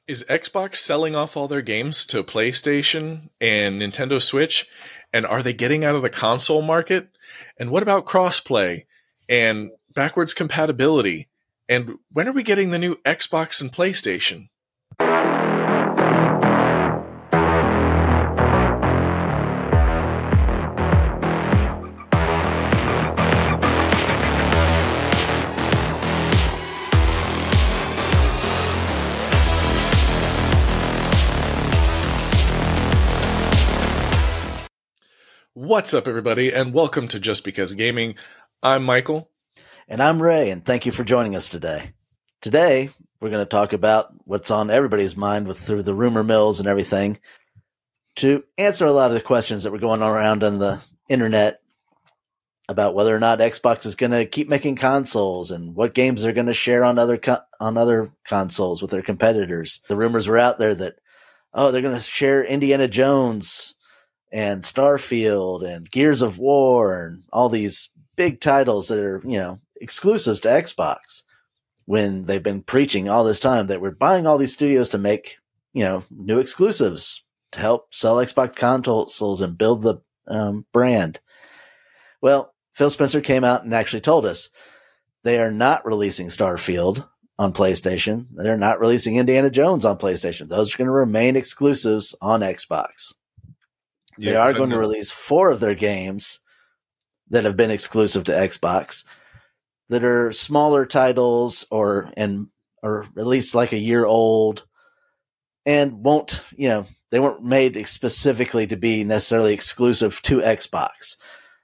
Is Xbox selling off all their games to PlayStation and Nintendo Switch? And are they getting out of the console market? And what about crossplay and backwards compatibility? And when are we getting the new Xbox and PlayStation? What's up, everybody, and welcome to Just Because Gaming. I'm Michael. And I'm Ray, and thank you for joining us today. Today, we're going to talk about what's on everybody's mind through the rumor mills and everything to answer a lot of the questions that were going around on the internet about whether or not Xbox is going to keep making consoles and what games they're going to share on other consoles with their competitors. The rumors were out there that, they're going to share Indiana Jones and Starfield and Gears of War and all these big titles that are, exclusives to Xbox, when they've been preaching all this time that we're buying all these studios to make, new exclusives to help sell Xbox consoles and build the brand. Well, Phil Spencer came out and actually told us they are not releasing Starfield on PlayStation. They're not releasing Indiana Jones on PlayStation. Those are going to remain exclusives on Xbox. Yeah, they are going to release 4 of their games that have been exclusive to Xbox that are smaller titles or at least like a year old and they weren't made specifically to be necessarily exclusive to Xbox.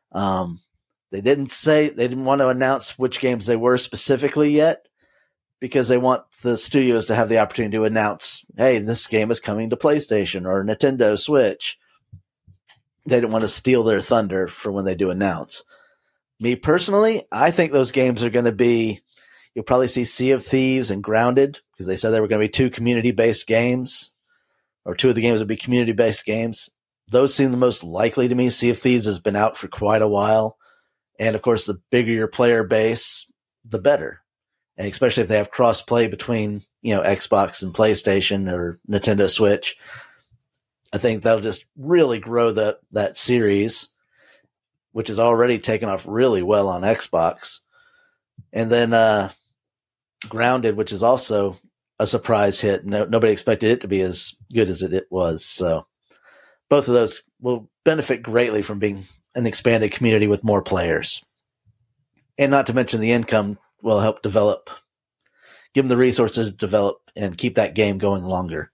They didn't want to announce which games they were specifically yet because they want the studios to have the opportunity to announce, hey, this game is coming to PlayStation or Nintendo Switch. They didn't want to steal their thunder for when they do announce. Me personally, I think those games are going to be, you'll probably see Sea of Thieves and Grounded, because they said they were going to be 2 community-based games, or 2 of the games would be community-based games. Those seem the most likely to me. Sea of Thieves has been out for quite a while. And of course, the bigger your player base, the better. And especially if they have cross-play between, Xbox and PlayStation or Nintendo Switch. I think that'll just really grow that series, which has already taken off really well on Xbox. And then Grounded, which is also a surprise hit. Nobody expected it to be as good as it was. So both of those will benefit greatly from being an expanded community with more players. And not to mention the income will help give them the resources to develop and keep that game going longer.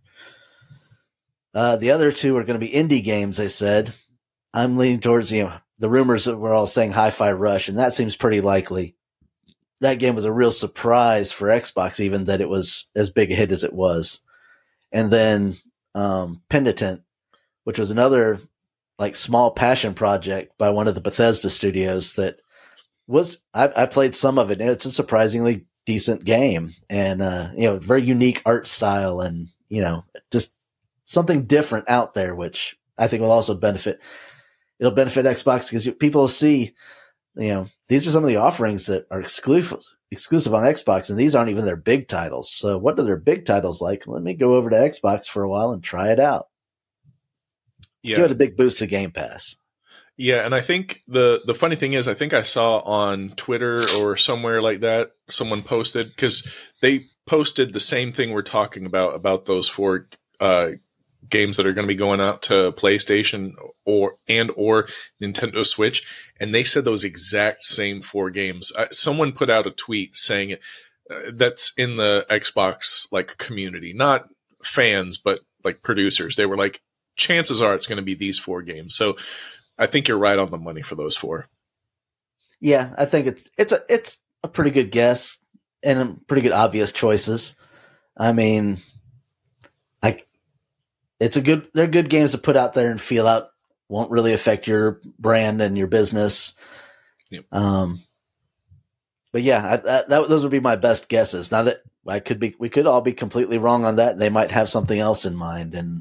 The other 2 are going to be indie games, they said. I'm leaning towards, the rumors that we're all saying Hi-Fi Rush, and that seems pretty likely. That game was a real surprise for Xbox, even that it was as big a hit as it was. And then Penitent, which was another small passion project by one of the Bethesda studios that was, I played some of it, and it's a surprisingly decent game and, very unique art style and, just something different out there, which I think will also benefit. It'll benefit Xbox because people will see, these are some of the offerings that are exclusive on Xbox, and these aren't even their big titles. So what are their big titles like? Let me go over to Xbox for a while and try it out. Yeah. Give it a big boost to Game Pass. Yeah, and I think the funny thing is, I think I saw on Twitter or somewhere like that, someone posted, because they posted the same thing we're talking about those 4 games that are going to be going out to PlayStation or Nintendo Switch, and they said those exact same 4 games. Someone put out a tweet saying that's in the Xbox community, not fans, but producers. They were like, chances are it's going to be these 4 games. So I think you're right on the money for those 4. Yeah, I think it's a pretty good guess and pretty good obvious choices. I mean, they're good games to put out there and feel out. Won't really affect your brand and your business. Yep. But yeah, those would be my best guesses. Now that we could all be completely wrong on that. They might have something else in mind, and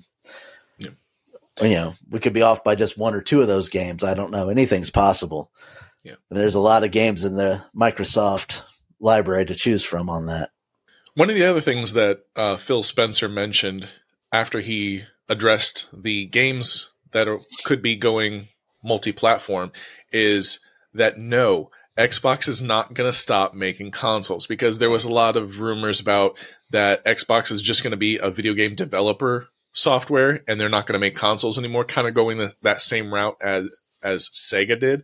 we could be off by just 1 or 2 of those games. I don't know. Anything's possible. Yeah, and there's a lot of games in the Microsoft library to choose from on that. One of the other things that Phil Spencer mentioned after he addressed the games that could be going multi-platform is that no, Xbox is not going to stop making consoles, because there was a lot of rumors about that Xbox is just going to be a video game developer software and they're not going to make consoles anymore, kind of going that same route as Sega did.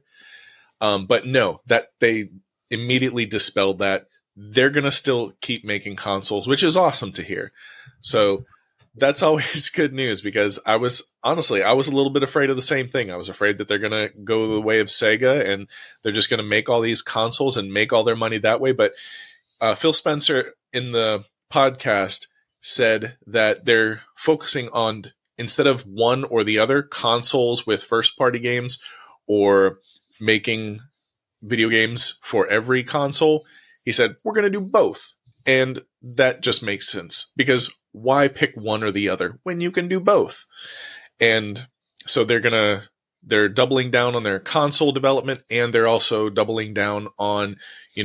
But no, that they immediately dispelled that. They're going to still keep making consoles, which is awesome to hear. So that's always good news, because I was a little bit afraid of the same thing. I was afraid that they're going to go the way of Sega and they're just going to make all these consoles and make all their money that way. But Phil Spencer in the podcast said that they're focusing on, instead of one or the other, consoles with first party games or making video games for every console. He said, we're going to do both. And that just makes sense, because why pick one or the other when you can do both? And so they're doubling down on their console development, and they're also doubling down on,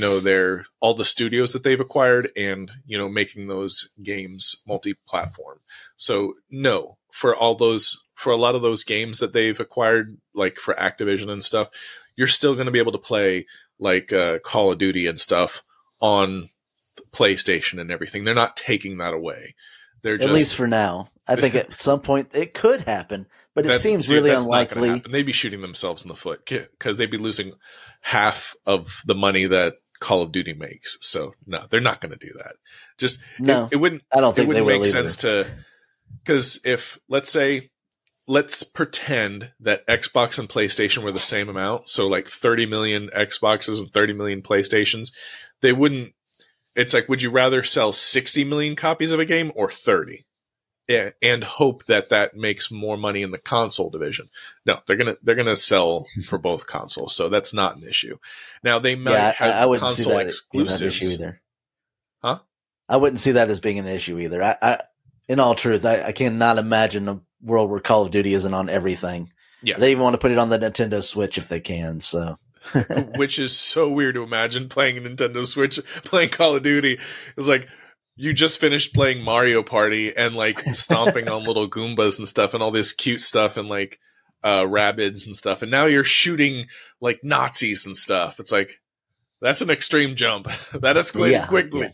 all the studios that they've acquired and, making those games multi-platform. So no, for a lot of those games that they've acquired, like for Activision and stuff, you're still going to be able to play like Call of Duty and stuff on PlayStation and everything. They're not taking that away. At least for now. I think at some point it could happen, but it seems really unlikely. They'd be shooting themselves in the foot, because they'd be losing half of the money that Call of Duty makes. So no, they're not going to do that. Just no, it wouldn't. I don't think it wouldn't they will make sense to, because if let's pretend that Xbox and PlayStation were the same amount, so like 30 million Xboxes and 30 million PlayStations, they wouldn't. It's like, would you rather sell 60 million copies of a game or 30? Yeah, and hope that makes more money in the console division? No, they're gonna sell for both consoles, so that's not an issue. Now they might have console exclusives. Either. Huh? I wouldn't see that as being an issue either. I in all truth, I cannot imagine a world where Call of Duty isn't on everything. Yeah, they even want to put it on the Nintendo Switch if they can. So. Which is so weird to imagine playing a Nintendo Switch, playing Call of Duty. It's like you just finished playing Mario Party and like stomping on little Goombas and stuff and all this cute stuff and like Rabbids and stuff. And now you're shooting like Nazis and stuff. It's like, that's an extreme jump. That escalated quickly.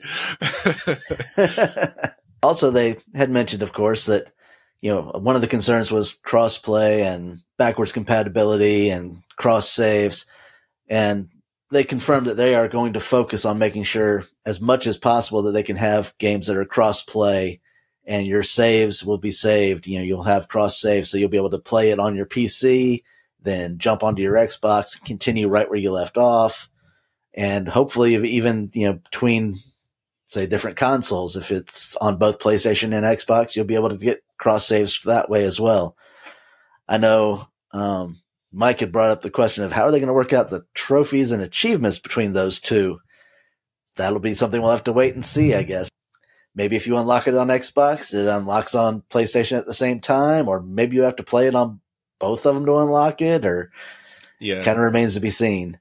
Yeah. Also, they had mentioned, of course, that one of the concerns was cross-play and backwards compatibility and cross-saves. And they confirmed that they are going to focus on making sure as much as possible that they can have games that are cross-play and your saves will be saved. You'll have cross-save, so you'll be able to play it on your PC, then jump onto your Xbox, continue right where you left off. And hopefully even, between, say, different consoles, if it's on both PlayStation and Xbox, you'll be able to get cross-saves that way as well. I know Mike had brought up the question of how are they going to work out the trophies and achievements between those two. That'll be something we'll have to wait and see, I guess. Maybe if you unlock it on Xbox, it unlocks on PlayStation at the same time, or maybe you have to play it on both of them to unlock it, or kind of remains to be seen.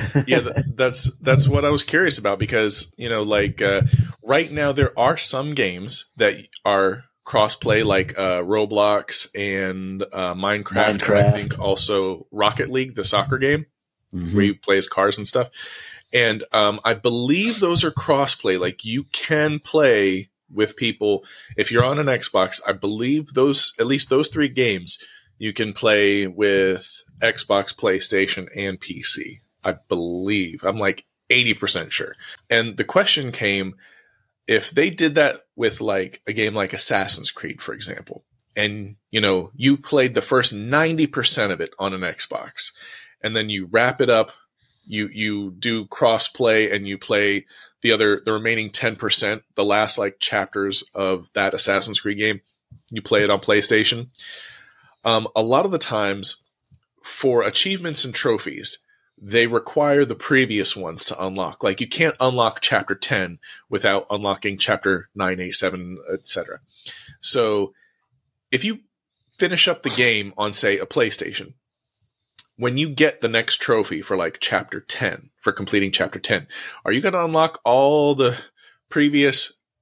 That's what I was curious about, because, right now there are some games that are crossplay, like Roblox and Minecraft. And I think also Rocket League, the soccer game, where you play as cars and stuff. And I believe those are crossplay. Like, you can play with people if you're on an Xbox. I believe at least those three games, you can play with Xbox, PlayStation, and PC. I believe. I'm like 80% sure. And the question came, if they did that with like a game like Assassin's Creed, for example, and you played the first 90% of it on an Xbox, and then you wrap it up, you do cross-play and you play the remaining 10%, the last like chapters of that Assassin's Creed game, you play it on PlayStation. A lot of the times for achievements and trophies, they require the previous ones to unlock. Like, you can't unlock chapter 10 without unlocking chapter 9, 8, 7, etc. So if you finish up the game on, say, a PlayStation, when you get the next trophy for like chapter 10, for completing chapter 10, are you going to unlock all the previous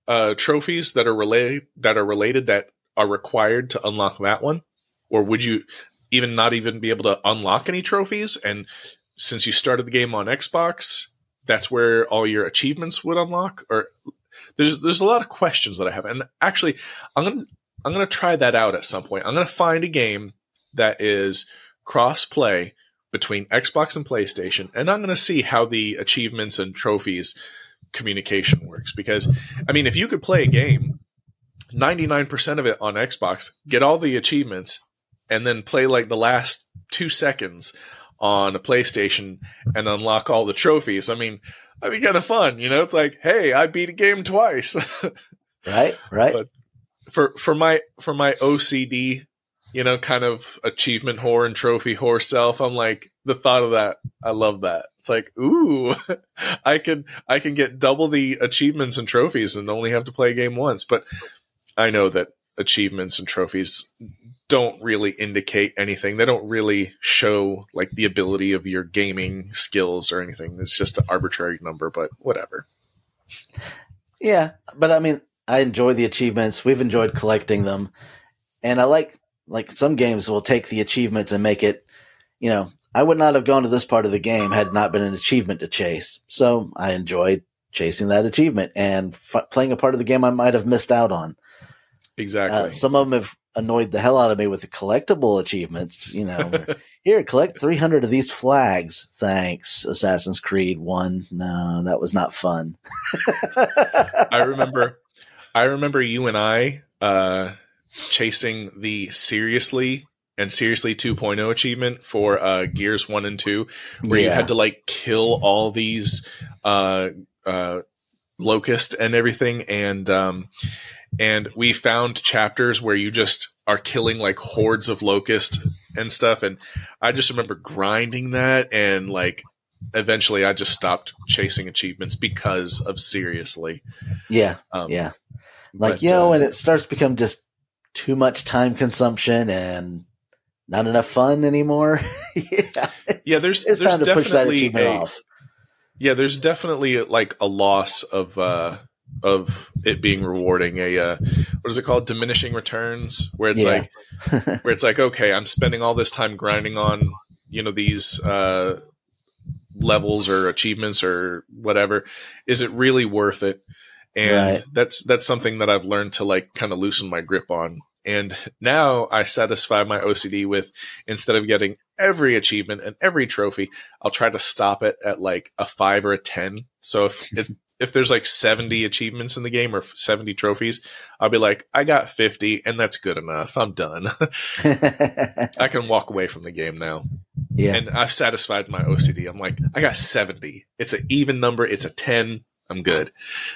trophies that are related that are required to unlock that one? Or would you not even be able to unlock any trophies? And since you started the game on Xbox, that's where all your achievements would unlock? Or there's a lot of questions that I have. And actually, I'm gonna try that out at some point. I'm gonna find a game that is cross-play between Xbox and PlayStation, and I'm gonna see how the achievements and trophies communication works. Because, I mean, if you could play a game, 99% of it on Xbox, get all the achievements, and then play like the last 2 seconds on a PlayStation and unlock all the trophies. I mean, that'd be kind of fun. You know, it's like, hey, I beat a game twice. Right. But for my OCD, you know, kind of achievement whore and trophy whore self, I'm like, the thought of that, I love that. It's like, ooh, I can get double the achievements and trophies and only have to play a game once. But I know that achievements and trophies don't really indicate anything. They don't really show like the ability of your gaming skills or anything. It's just an arbitrary number, but whatever. Yeah, but I mean, I enjoy the achievements. We've enjoyed collecting them. And I like some games will take the achievements and make it, you know, I would not have gone to this part of the game had not been an achievement to chase. So I enjoyed chasing that achievement and playing a part of the game I might have missed out on. Exactly. Some of them have annoyed the hell out of me with the collectible achievements. You know, here, collect 300 of these flags. Thanks, Assassin's Creed 1. No, that was not fun. I remember you and I chasing the Seriously and Seriously 2.0 achievement for Gears 1 and 2, where you had to like kill all these locust and everything, and we found chapters where you just are killing like hordes of locust and stuff. And I just remember grinding that, and like eventually I just stopped chasing achievements because of Seriously. Yeah. Like, you know, when it starts to become just too much time consumption and not enough fun anymore. There's time to push that achievement off. Yeah, there's definitely like a loss of it being rewarding. What is it called? Diminishing returns, where it's like, okay, I'm spending all this time grinding on, you know, these levels or achievements or whatever. Is it really worth it? And that's something that I've learned to like kind of loosen my grip on. And now I satisfy my OCD with, instead of getting every achievement and every trophy, I'll try to stop it at like a 5 or a 10. So if there's like 70 achievements in the game or 70 trophies, I'll be like, I got 50 and that's good enough. I'm done. I can walk away from the game now. Yeah. And I've satisfied my OCD. I'm like, I got 70. It's an even number. It's a 10. I'm good.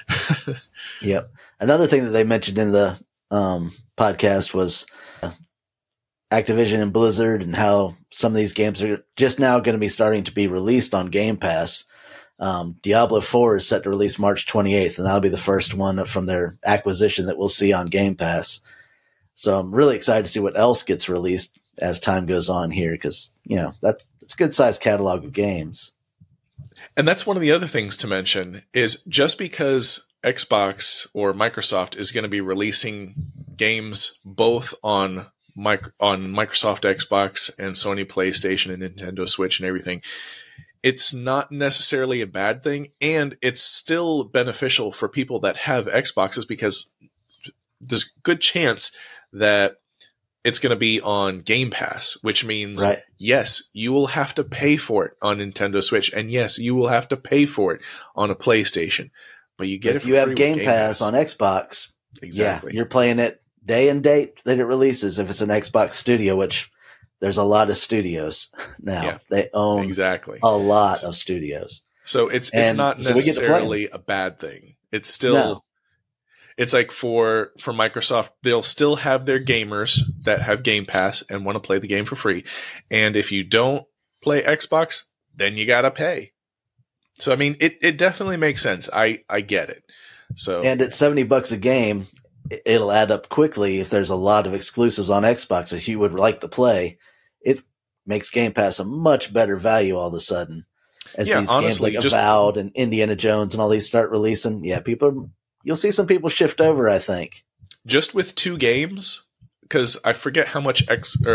Yep. Another thing that they mentioned in the podcast was Activision and Blizzard, and how some of these games are just now going to be starting to be released on Game Pass. Diablo 4 is set to release March 28th, and that'll be the first one from their acquisition that we'll see on Game Pass. So I'm really excited to see what else gets released as time goes on here, because, you know, it's a good sized catalog of games. And that's one of the other things to mention is, just because Xbox or Microsoft is going to be releasing games both on Microsoft Xbox and Sony PlayStation and Nintendo Switch and everything, it's not necessarily a bad thing. And it's still beneficial for people that have Xboxes, because there's a good chance that it's going to be on Game Pass, which means, yes, you will have to pay for it on Nintendo Switch. And yes, you will have to pay for it on a PlayStation. But you get it for free. If you have Game Pass on Xbox, exactly, you're playing it day and date that it releases. If it's an Xbox studio, which there's a lot of studios now, they own a lot of studios. So it's not necessarily a bad thing. It's still, it's like for Microsoft, they'll still have their gamers that have Game Pass and want to play the game for free. And if you don't play Xbox, then you got to pay. So, I mean, it definitely makes sense. I get it. So, and at $70 a game, it'll add up quickly. If there's a lot of exclusives on Xbox that you would like to play, it makes Game Pass a much better value all of a sudden. As these games like Avowed and Indiana Jones and all these start releasing, people are you'll see some people shift over, I think. Just with 2 games, because I forget how much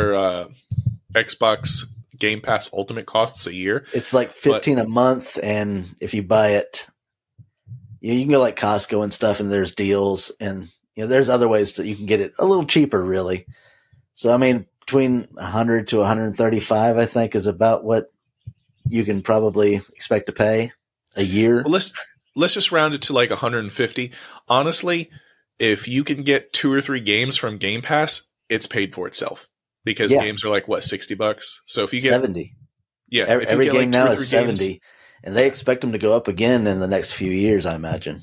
Xbox Game Pass Ultimate costs a year. It's like $15 a month, and if you buy it, you can go like Costco and stuff, and there's deals, and there's other ways that you can get it a little cheaper, really. So, I mean, between 100 to 135, I think, is about what you can probably expect to pay a year. Well, let's just round it to like 150. Honestly, if you can get 2 or 3 games from Game Pass, it's paid for itself, because games are like what, $60. So if you get 70, every game like now is 70, games, and they expect them to go up again in the next few years, I imagine.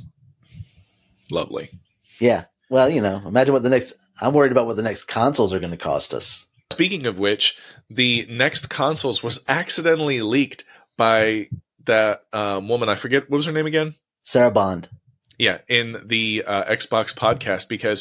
Lovely. Yeah. Well, imagine what I'm worried about what the next consoles are going to cost us. Speaking of which, the next consoles was accidentally leaked by that woman. I forget, what was her name again? Sarah Bond. Yeah, in the Xbox podcast, because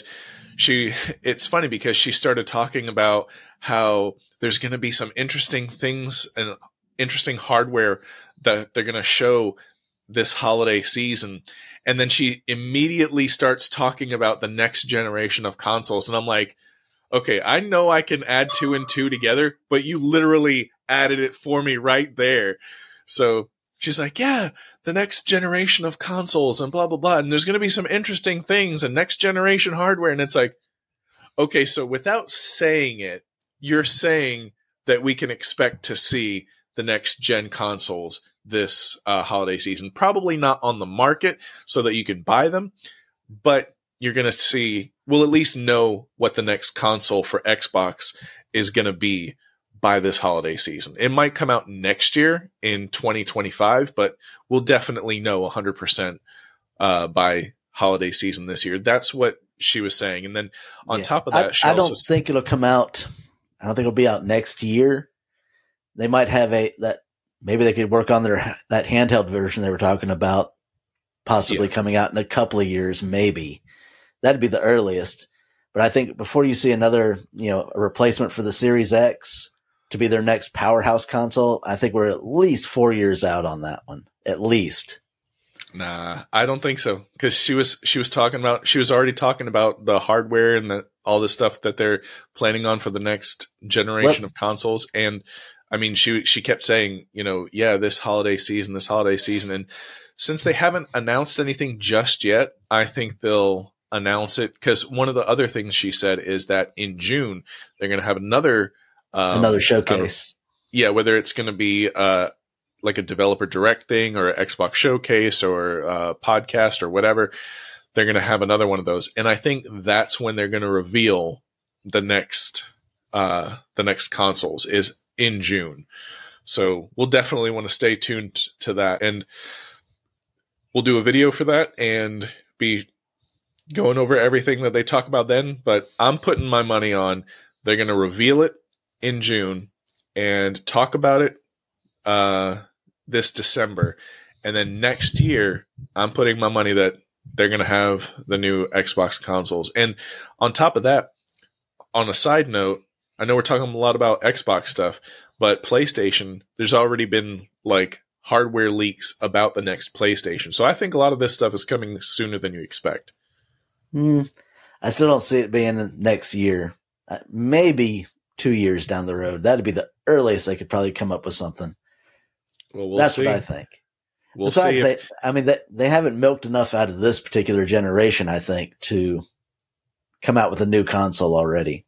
it's funny because she started talking about how there's going to be some interesting things and interesting hardware that they're going to show this holiday season. And then she immediately starts talking about the next generation of consoles. And I'm like, okay, I know I can add 2 and 2 together, but you literally added it for me right there. So she's like, yeah, the next generation of consoles and blah, blah, blah. And there's going to be some interesting things and next generation hardware. And it's like, okay, so without saying it, you're saying that we can expect to see the next gen consoles this holiday season. Probably not on the market so that you can buy them, but you're going to see, we'll at least know what the next console for Xbox is going to be by this holiday season. It might come out next year in 2025, but we'll definitely know 100% by holiday season this year. That's what she was saying. And then on top of that, I don't think it'll come out. I don't think it'll be out next year. They might have maybe they could work on that handheld version they were talking about, possibly coming out in a couple of years, maybe. That'd be the earliest. But I think before you see another, a replacement for the Series X to be their next powerhouse console, I think we're at least 4 years out on that one. At least. Nah, I don't think so. Because she was already talking about the hardware and all the stuff that they're planning on for the next generation of consoles. And I mean, she kept saying, this holiday season. And since they haven't announced anything just yet, I think they'll announce it. Because one of the other things she said is that in June, they're going to have another showcase. Whether it's going to be like a developer direct thing or an Xbox showcase or a podcast or whatever, they're going to have another one of those. And I think that's when they're going to reveal the next consoles is in June. So we'll definitely want to stay tuned to that. And we'll do a video for that and be going over everything that they talk about then. But I'm putting my money on they're going to reveal it in June and talk about it this December. And then next year, I'm putting my money that they're going to have the new Xbox consoles. And on top of that, on a side note, I know we're talking a lot about Xbox stuff, but PlayStation, there's already been like hardware leaks about the next PlayStation. So I think a lot of this stuff is coming sooner than you expect. I still don't see it being next year. Maybe 2 years down the road. That'd be the earliest they could probably come up with something. Well, That's see. what I think. We'll see. They haven't milked enough out of this particular generation, I think, to come out with a new console already.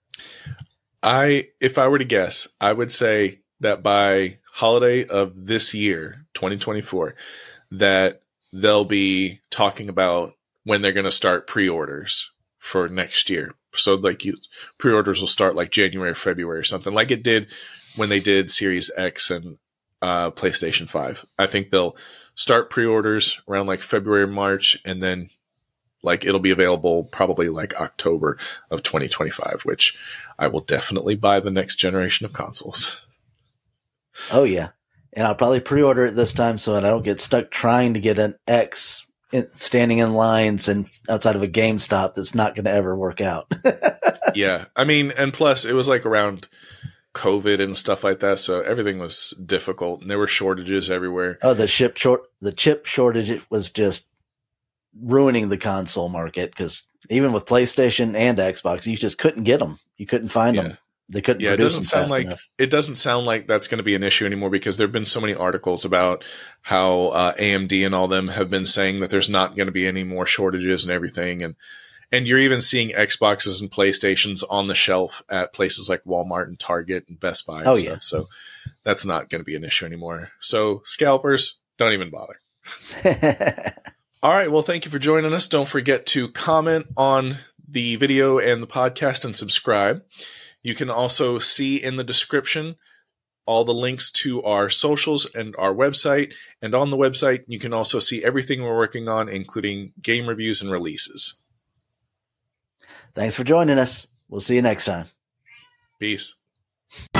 If I were to guess, I would say that by holiday of this year, 2024, that they'll be talking about when they're going to start pre-orders for next year. So like pre-orders will start like January or February or something like it did when they did Series X and PlayStation 5. I think they'll start pre-orders around like February, March, and then like it'll be available probably like October of 2025, which I will definitely buy the next generation of consoles. Oh yeah. And I'll probably pre-order it this time so that I don't get stuck trying to get an X standing in lines and outside of a GameStop that's not going to ever work out. Yeah. I mean, and plus it was like around COVID and stuff like that, so everything was difficult and there were shortages everywhere. Oh, the chip shortage, it was just ruining the console market because even with PlayStation and Xbox, you just couldn't get them. You couldn't find them. They couldn't produce them fast enough. It doesn't sound like that's going to be an issue anymore because there have been so many articles about how AMD and all them have been saying that there's not going to be any more shortages and everything. And you're even seeing Xboxes and PlayStations on the shelf at places like Walmart and Target and Best Buy and stuff. So that's not going to be an issue anymore. So scalpers, don't even bother. All right. Well, thank you for joining us. Don't forget to comment on the video and the podcast and subscribe. You can also see in the description all the links to our socials and our website. And on the website, you can also see everything we're working on, including game reviews and releases. Thanks for joining us. We'll see you next time. Peace.